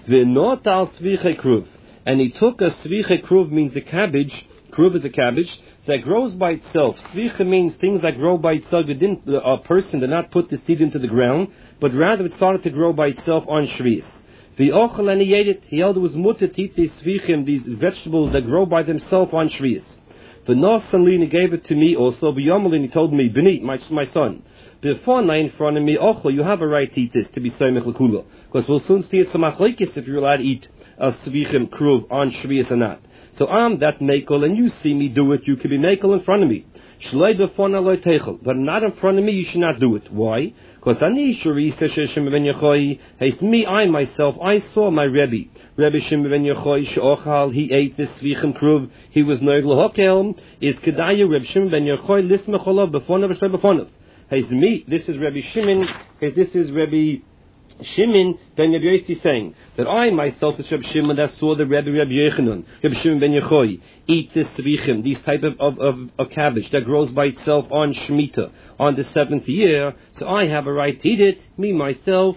V'not al tzviche kruv. And he took a tzviche kruv, means the cabbage. Kruv is a cabbage that grows by itself. Tzviche means things that grow by itself. A person did not put the seed into the ground, but rather it started to grow by itself on Shvius. V'ochel, and he ate it. He held it was mutter to eat these tzvichim, these vegetables that grow by themselves on Shvius. V'nosan li, he gave it to me also. V'yomelin, he told me, B'ni, my son. Before in front of me, ochel, you have a right to eat this, to be soymech l'kula. Because we'll soon see it's a machlekes if you're allowed to eat a tzvichim kruv on Shvius or not. So I'm that mekel, and you see me do it, you can be mekel in front of me. Shlei b'fona lo techel, but not in front of me, you should not do it. Why? Because ani shurisa sheshem ben Yochai, hey, me, I myself, I saw my Rebbe Shimon ben Yochai, she'ochal, he ate this tzvichim kruv, he was noig l'hokel, is kedaya Rebbe Shimon ben Yochai, lismecholav b'fonav v'shlei b'fonav. Hey, me, this is Rebbe Shimon, hey, this is Rebbe Shimon ben Yochai saying that I myself is Rebbe Shimon that saw the Rebbe Yochanan, Rebbe Shimon ben Yochai, eat this tzvichim, these type of cabbage that grows by itself on Shemitah, on the 7th year, so I have a right to eat it, me myself.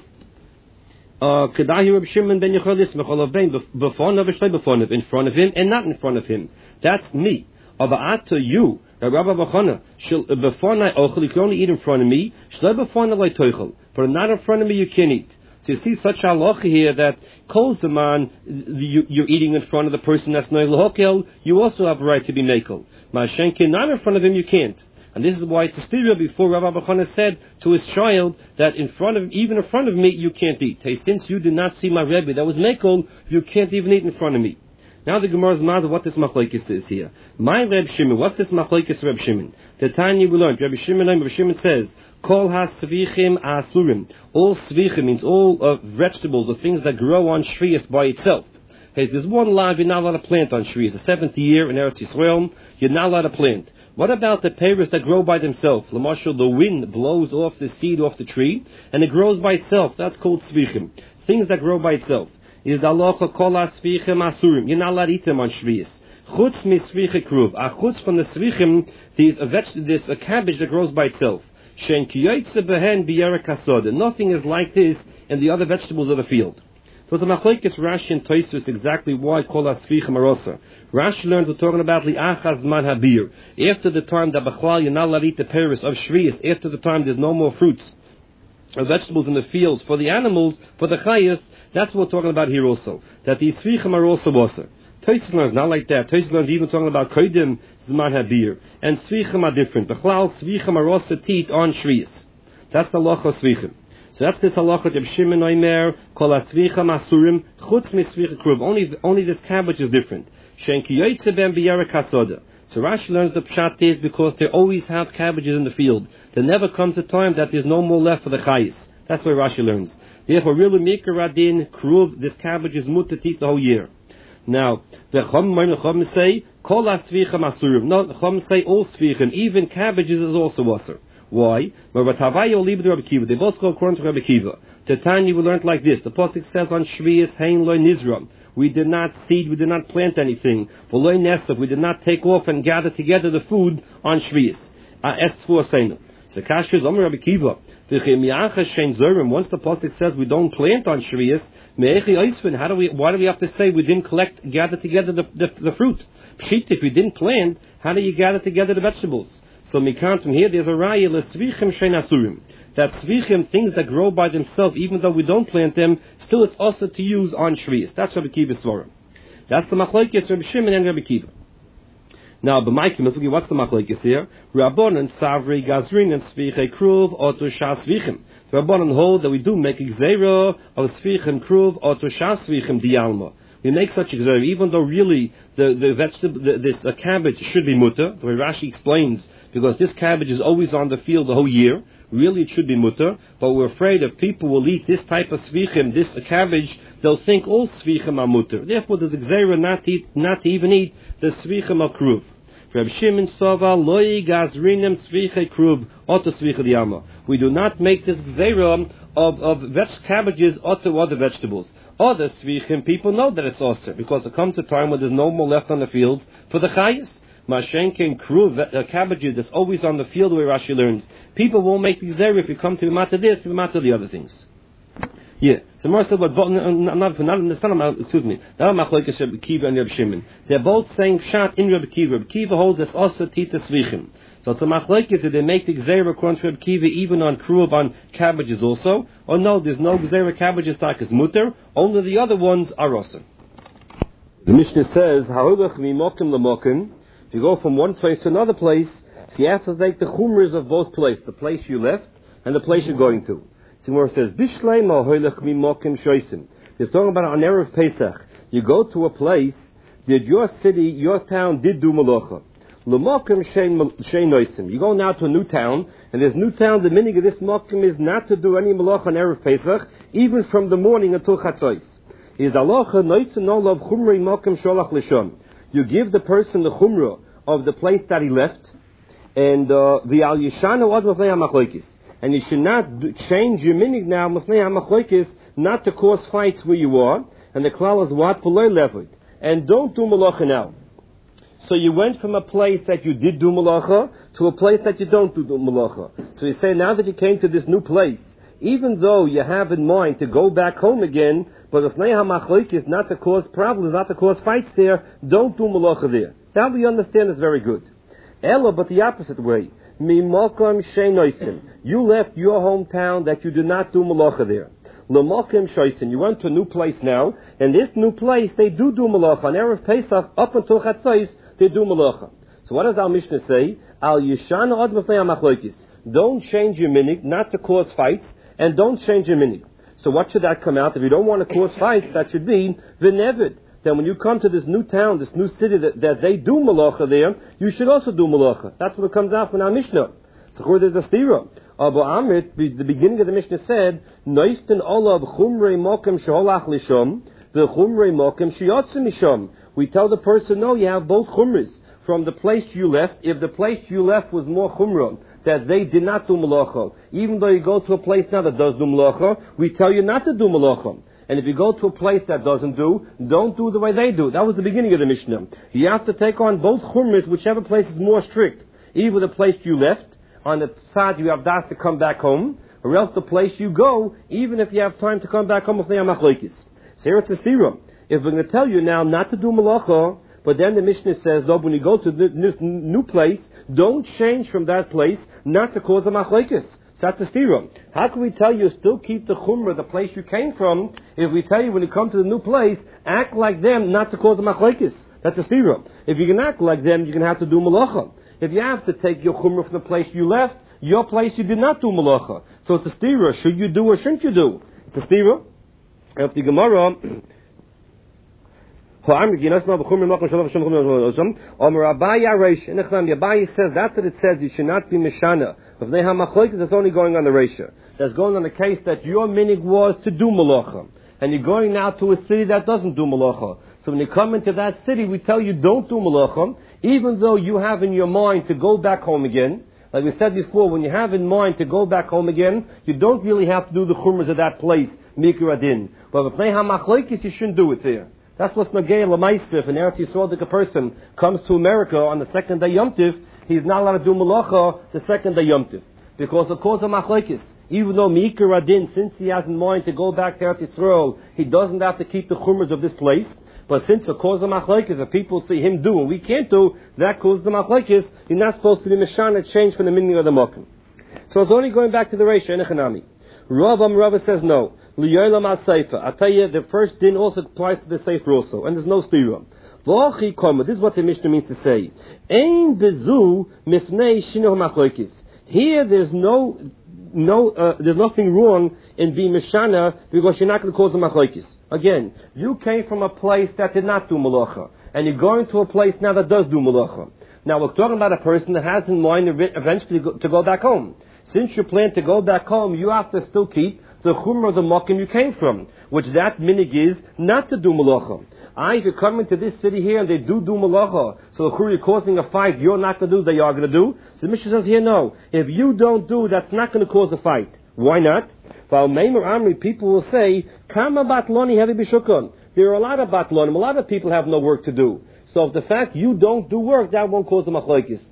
Kedahi Rebbe Shimon ben Yochai lismecholav bein b'fonav v'shlei b'fonav, in front of him and not in front of him. That's me. Ava'ata you, Rabbi Bachana, b'fonai ochel, you can only eat in front of me, shlei b'fonai lo toichel, but not in front of me you can't eat. So you see such halacha here that kol zaman you're eating in front of the person that's noig l'hokel, you also have a right to be mekel. Ma'ashenkin, not in front of him you can't. And this is why it's a stereo before Rabbi Bachana said to his child that even in front of me you can't eat. Hey, since you did not see my Rebbe that was mekel, you can't even eat in front of me. Now the Gemara's matter what this machlekes is here. My Reb Shimon, what's this machlekes Reb Shimon? The Tanya we learned. Reb Shimon says, Kol ha-svichim asurim. All svichim means all vegetables, the things that grow on Shvius by itself. Hey, there's one law you're not allowed to plant on Shvius. The 7th year in Eretz Yisrael, you're not allowed to plant. What about the peiros that grow by themselves? L'mashal, the wind blows off the seed off the tree, and it grows by itself. That's called svichim. Things that grow by itself. Is the halacha kol ha-svichim asurim. You're not allowed to eat them on Shvius. Chutz mi sviche kruv. Chutz from the svichim, there's a cabbage that grows by itself. Shen kiyotze behen b'yerek hasoda. Nothing is like this in the other vegetables of the field. So the machlekes Rashi and Tosfos exactly why kol ha-svichim arosa. Rashi learns we're talking about li'achaz man habir. After the time that b'chlal you're not allowed to eat the peiros of Shvius, after the time there's no more fruits or vegetables in the fields for the animals, for the chayas, that's what we're talking about here also. That these svichim are also wasser. Tosfos learns not like that. Tosfos learns even talking about kodim zman habir, and svichim are different. The chlal svichim are also teat on Shvius. That's the halacha svichim. So that's this halacha of Shimon Oimer kol svichim asurim chutz mi svichim kruv. Only this cabbage is different. Shen ki yotze ben b'yerek hasoda. So Rashi learns the pshat is because they always have cabbages in the field. There never comes a time that there's no more left for the chayis. That's why Rashi learns. Therefore, really mikra radin kruv, this cabbage is mutter to eat the whole year. Now, the Chum say, Kol ha-svichim asurim. No, the Chum say all svichim, even cabbages is also asur. Why? They both go according to Rabbi Kiva. Tanya we learned like this. The pasuk says on Shvius, Hein lo nizra. We did not seed, we did not plant anything. V'lo nesef, we did not take off and gather together the food on Shvius. So Kasher is Rabbi Kiva. Once the pasuk says we don't plant on Shvius, why do we have to say we didn't gather together the fruit? Pshit, if we didn't plant, how do you gather together the vegetables? So Mikant from here, there's a raya l'svichim shein asurim. That svichim, things that grow by themselves, even though we don't plant them, still it's also to use on Shvius. That's Rabbi Kiva's svara. That's the machlokes Rabbi Shimon and Rabbi Kiva. Now, b'maikim, what's the machlokes here? Rabbanan savri gazrin and svichei kruv oto shas svichim. The Rabbanan hold that we do make a gzeira of svichim kruv oto shas svichim dialma. We make such a gzeira, even though really the vegetable, this cabbage should be mutter. The way Rashi explains, because this cabbage is always on the field the whole year. Really, it should be mutter, but we're afraid if people will eat this type of svichim, this cabbage, they'll think all svichim are mutter. Therefore, there's a gzeira not to even eat the svichim of kruv. Reb Shimon Sova loy gazrinem svichei kruv oto svichei yama. We do not make this gzeira of cabbages or other vegetables. Other svichim, people know that it's osir because there comes a time when there's no more left on the fields for the chayis. Mashenkin kruv cabbages that's always on the field where Rashi learns. People won't make the gzeira if you come to the matter this, to the matter the other things. Yeah. So Mar said, but excuse me. They're both saying pshat in Rabbi Kiva. Rabbi Kiva holds us also tita svichim. So it's a machlokes that they make the gzeira according to Rabbi Kiva even on kruv on cabbages also. Or no, there's no gzeira cabbages like as mutter. Only the other ones are also. The Mishnah says, "Ha'olach mimokim lamokim." If you go from one place to another place, so you have to take the chumras of both places, the place you left and the place you're going to. So where it says, "Bishleima ha'olach mimokim shoisim." It's talking about on Erev Pesach. You go to a place that your city, your town did do malacha. L'mokim shein noisim. You go now to a new town, and this new town, the meaning of this mokim is not to do any malacha on Erev Pesach, even from the morning until Chatzos. Is alocha noisim no love chumrei mokim sholach lishon. You give the person the chumrah of the place that he left, and the al yishanu ad mafnei hamachloikis. And you should not change your minig now mafnei hamachloikis, not to cause fights where you are. And the klal is what v'loy levid. And don't do malacha now. So you went from a place that you did do malacha to a place that you don't do malacha. So you say now that you came to this new place, even though you have in mind to go back home again, but if neha machloik is not to cause problems, not to cause fights there, don't do malacha there. That we understand is very good. Ella, but the opposite way. Mimokim sheinoisim. You left your hometown that you did not do malacha there. L'mokim shoisin. You went to a new place now, and this new place they do malacha. On Erev Pesach up until Chatzos they do malacha. So what does our Mishnah say? Al yishan ad mafnei hamachloikis. Don't change your minig, not to cause fights, and don't change your minig. So what should that come out? If you don't want to cause fights, that should be v'nevid. Then when you come to this new town, this new city that they do malacha there, you should also do malacha. That's what comes out from our Mishnah. So where there's a stira. Abu Amit, the beginning of the Mishnah said, Noisten olav chumrei mokem sheholach lishom, the chumrei mokem sheyotze mishom. We tell the person, no, you have both chumras. From the place you left, if the place you left was more chumrah, that they did not do malacha, even though you go to a place now that does do malacha, we tell you not to do malacha. And if you go to a place that doesn't do, don't do the way they do. That was the beginning of the Mishnah. You have to take on both chumras, whichever place is more strict. Either the place you left, on the side you have das to come back home, or else the place you go, even if you have time to come back home with Ne'amachloikis. So here it's a stira. If we're going to tell you now not to do malacha, but then the Mishnah says, though, when you go to this new place, don't change from that place, not to cause a machlokes. So that's a stira. How can we tell you still keep the chumrah, the place you came from, if we tell you when you come to the new place, act like them, not to cause a machlokes? That's a stira. If you can act like them, you're going to have to do malacha. If you have to take your chumrah from the place you left, your place you did not do malacha. So it's a stira. Should you do or shouldn't you do? It's a stira. If the Gemara, Abaye says that's what it says. You should not be mishana. If they have machlokes, it's only going on the reisha. That's going on the case that your minig was to do malacha, and you're going now to a city that doesn't do malacha. So when you come into that city, we tell you don't do malacha, even though you have in your mind to go back home again. Like we said before, when you have in mind to go back home again, you don't really have to do the chumras of that place, mikra adin. But if they have machlokes, you shouldn't do it there. That's what's nagei l'maisif. If an Eretz Yisrael person comes to America on the second day Yom Tiv, he's not allowed to do malacha the second day Yom Tiv, because of course of machlokes. Even though mikra adin, since he has in mind to go back to Eretz Yisrael, he doesn't have to keep the chumras of this place. But since the cause of machlokes, if people see him do and we can't do, that causes the machlokes, you're not supposed to be mishana, change from the meaning of the mokum. So it's only going back to the reisha in Echanami. Rava says no. Liyolam al-seifa. I tell you, the first din also applies to the sefer also, and there's no stira. V'achi koma. This is what the Mishnah means to say. Ein bezu mifnei shino machlokes. Here, there's nothing wrong in being mishana because you're not going to cause a machlokes. Again, you came from a place that did not do malacha, and you're going to a place now that does do malacha. Now we're talking about a person that has in mind eventually to go back home. Since you plan to go back home, you have to still keep the chumrah of the mokim you came from, which that minig is not to do malacha. If you're coming to this city here and they do malacha, so the chumrah you're causing a fight, you're not going to do, they are going to do. So the Mishnah says here, no. If you don't do, that's not going to cause a fight. Why not? People will say, Kama batloni heavy bishukon. There are a lot of batlonim, a lot of people have no work to do. So if the fact you don't do work, that won't cause a machlokes.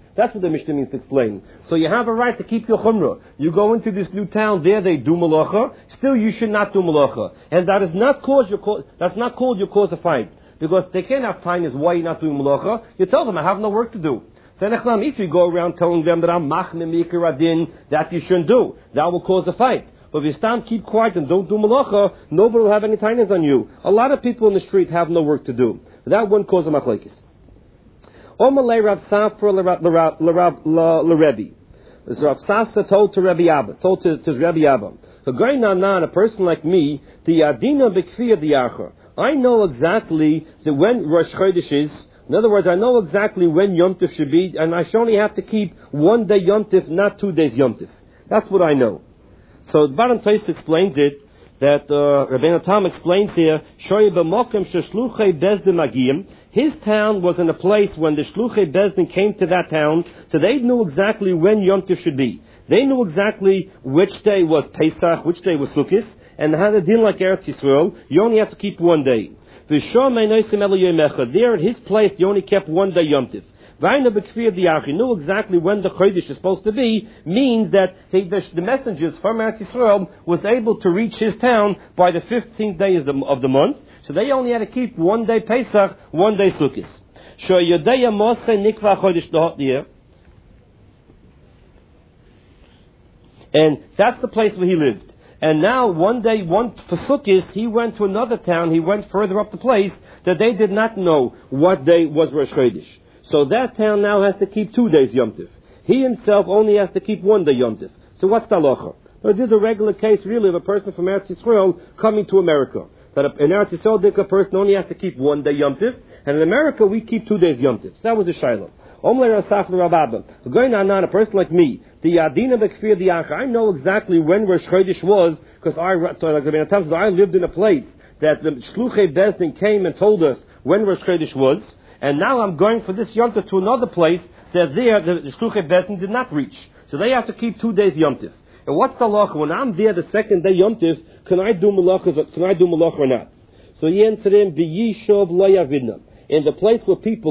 That's what the Mishnah means to explain. So you have a right to keep your chumrah. You go into this new town, there they do malacha. Still, you should not do malacha, and that is not that's not called your cause of fight, because they can't have time is why you're not doing malacha. You tell them I have no work to do. So if you go around telling them that I'm machne mikra adin, that you shouldn't do, that will cause a fight. But if you stand, keep quiet, and don't do malacha, nobody will have any tightness on you. A lot of people in the street have no work to do. That wouldn't cause a machlekes. Omalei Rav Safra l'Rebbe. This Rav Safra told to Rebbe Abba, told to Rebbe Abba, a person like me, the adina b'kfiyah diacher. I know exactly that when Rosh Chodesh is. In other words, I know exactly when Yom Tov should be, and I should only have to keep 1 day Yom Tov, not 2 days Yom Tov. That's what I know. So the Baran Tais explains it, that Rabbeinu Tam explains here, his town was in a place when the Shluchei Bezdin came to that town, so they knew exactly when Yom Tov should be. They knew exactly which day was Pesach, which day was Sukkot, and had a din like Eretz Yisrael, you only have to keep 1 day. There at his place, you only kept 1 day Yom Tov. He knew exactly when the Chodesh is supposed to be, means that the messengers from Eretz Yisrael was able to reach his town by the 15th day of the month, so they only had to keep 1 day Pesach, 1 day Sukkot. And that's the place where he lived. And now one day, for Sukkot, he went to another town, he went further up the place, that they did not know what day was Rosh Chodesh. So that town now has to keep 2 days Yom Tov. He himself only has to keep 1 day Yom Tov. So what's the halacha? Well, this is a regular case, really, of a person from Eretz Yisrael coming to America. That in Eretz Yisrael, a person only has to keep 1 day Yom Tov, and in America, we keep 2 days Yom Tov. So that was a shiloh. Going on, a person like me, the Adina B'Kfir Diach, I know exactly when Rosh Chodesh was, because I lived in a place that the Shluchei Bezdin came and told us when Rosh Chodesh was, and now I'm going for this Yom Tov to another place that there the Shluchei Bezdin did not reach. So they have to keep 2 days Yom Tov. And what's the halacha? When I'm there the second day Yom Tov, can I do malacha or not? So he answered him, in the place where people